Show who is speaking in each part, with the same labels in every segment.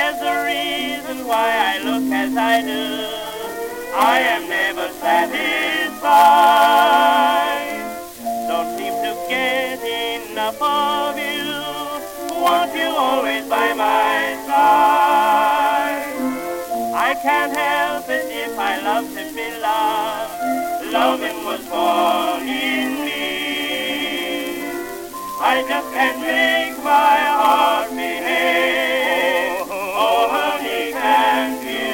Speaker 1: There's a reason why I look as I do. I am never satisfied. Don't seem to get enough of you. Want you always by my side. I can't help it if I love to be loved. Loving was born in me. I just can't make my heart behave. Oh, honey, can't you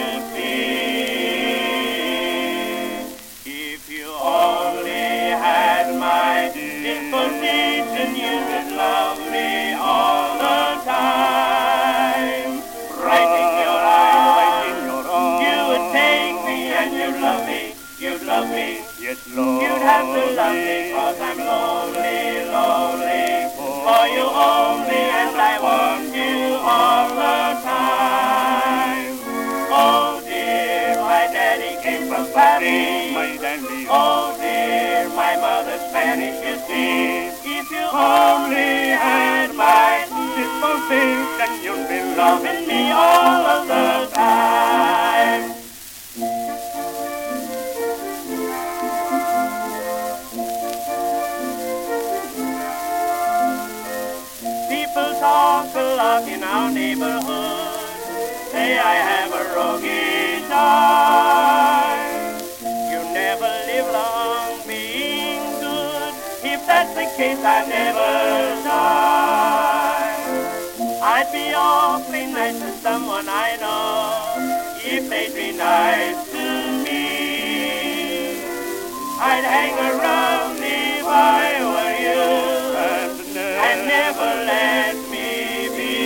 Speaker 1: see? If you only had my disposition, you would love me all the time. Right in your eyes, you would take me and you'd love me, you'd love me.
Speaker 2: Yes, Lord.
Speaker 1: You'd have to love me 'cause I'm lonely, lonely. For you only, and I want you all the time. Oh dear, my daddy came from Paris.
Speaker 2: My dandy.
Speaker 1: Oh dear, my mother's Spanish, you see. If you only had my
Speaker 2: Disposition, you'd be
Speaker 1: loving me all of the time. People talk a lot in our neighborhood, say I have a roguish eye. You never live long being good. If that's the case, I never die. I'd be awfully nice to someone I know if they'd be nice to me. I'd hang around if I were you and never let me be.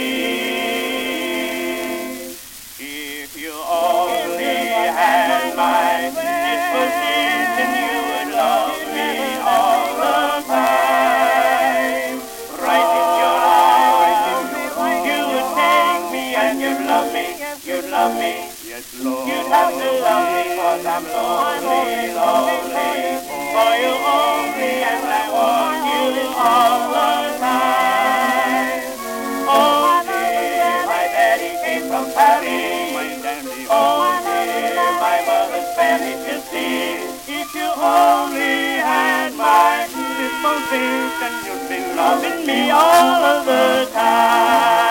Speaker 1: If you only had my disposition, you would love me all the time. Right in your eyes, you would take me and you'd love me, you'd love me.
Speaker 2: Yes, Lord.
Speaker 1: You'd have to love me 'cause I'm lonely, lonely. For you only, and I want you all the time. Oh dear, my daddy came from Paris.
Speaker 2: My dandy.
Speaker 1: Oh dear, my mother's Spanish, you see. If you only had my
Speaker 2: Disposition, you'd be
Speaker 1: loving me all of the time.